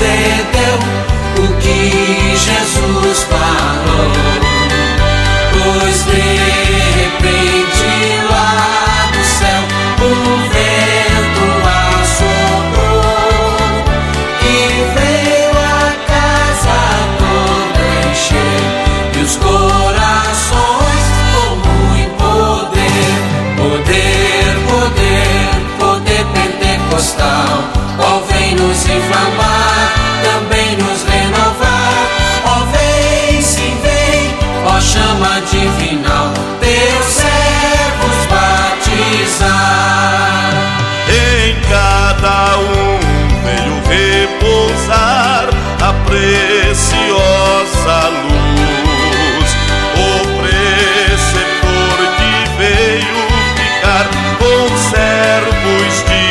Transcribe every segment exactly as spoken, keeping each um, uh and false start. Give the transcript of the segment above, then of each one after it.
sucedeu o que Jesus falou. Pois de repente lá do céu um vento assoprou, que veio a casa toda encher, e os corações com muito poder, poder, poder, poder pentecostal, ó vem nos inflamar, também nos renovar, ó vem, sim vem, ó chama divinal, teus servos batizar. Em cada um veio repousar a preciosa luz, o preceptor que veio ficar com servos de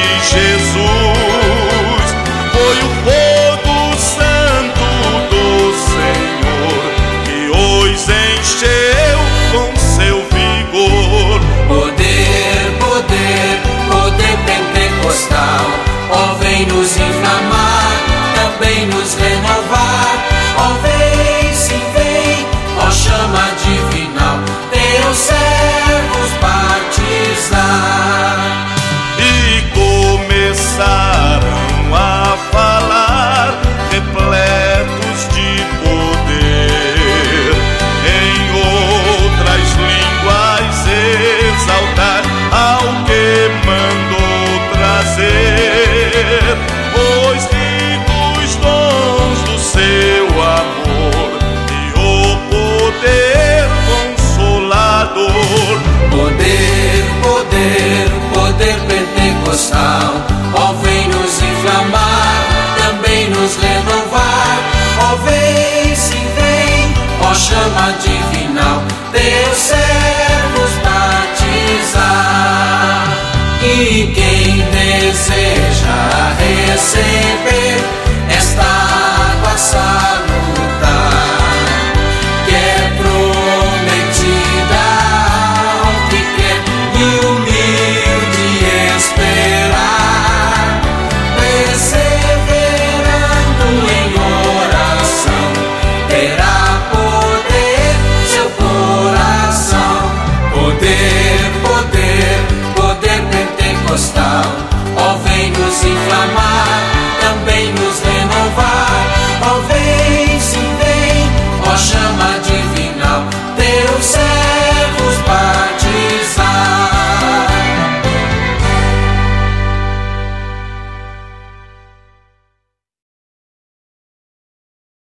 Jesus. Foi o fogo santo do Senhor que os encheu com seu vigor. Poder, poder, poder pentecostal, ó vem nos inflamar, também nos renovar, ó vem, sim vem, ó chama divinal, teus servos batizar. E começaram a falar, repletos de poder, em outras línguas exaltar ao que mandou trazer os ricos dons do seu amor e o poder consolador. Poder, poder, poder pentecostal, ó vem nos inflamar, também nos renovar, ó vem, sim vem, ó chama divinal, teus servos batizar. E quem deseja receber esta água salutar, que é prometida ao que quer e humilde esperar, perseverando em oração, terá poder seu coração. Poder, poder, poder pentecostal, ó vem nos inflamar, também nos renovar, ó vem, sim vem, ó chama divinal, Deus é